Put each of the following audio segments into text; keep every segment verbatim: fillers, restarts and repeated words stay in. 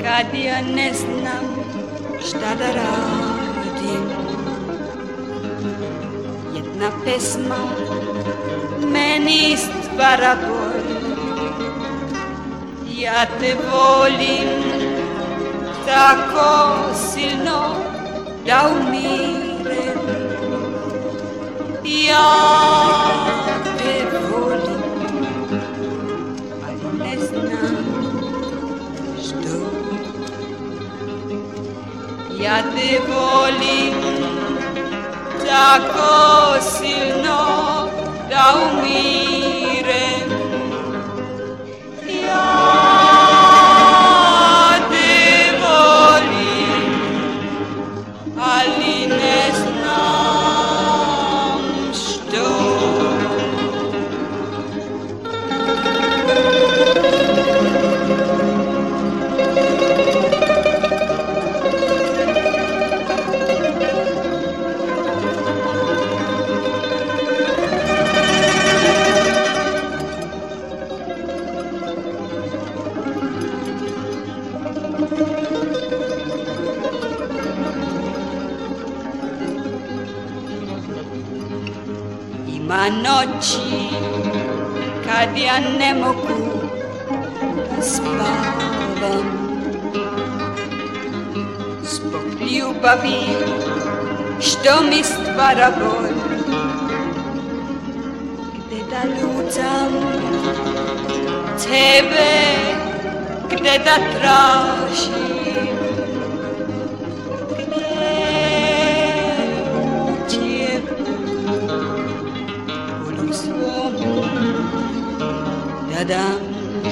kad ja ne znam šta da radim. Jedna pesma meni stvara bol, ja te volim tako silno da umirem. Ja te volim, ali ne znam što. Ja te volim tako silno da umirem. Ja te volim, ali ne znam što. Ima noći kad ja ne mogu da spavam zbog ljubavi što mi stvara bol. Gde da lutam tebe, gde da tražim, da dam,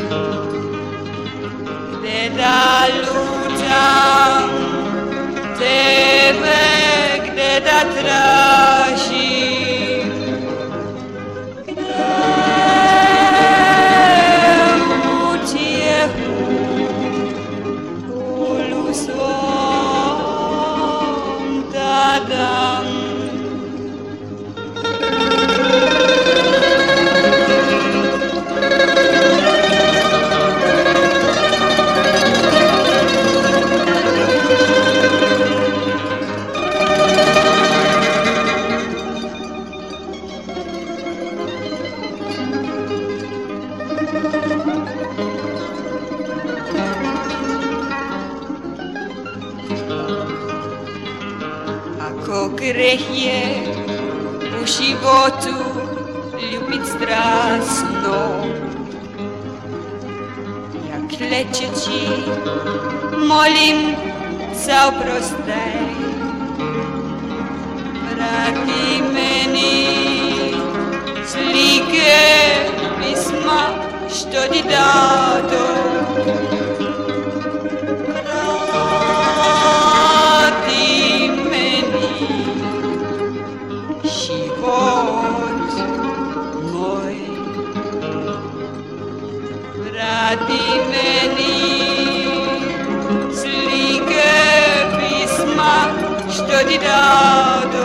gde da lutam tebe, gde da tražim, gde utjehu bolu svom da dam. Ako greh je u životu ljubit strasno, ja klečeći molim za oprostaj. Vrati meni slike pisma što ti dado. Vrati meni slike pisma što ti dado.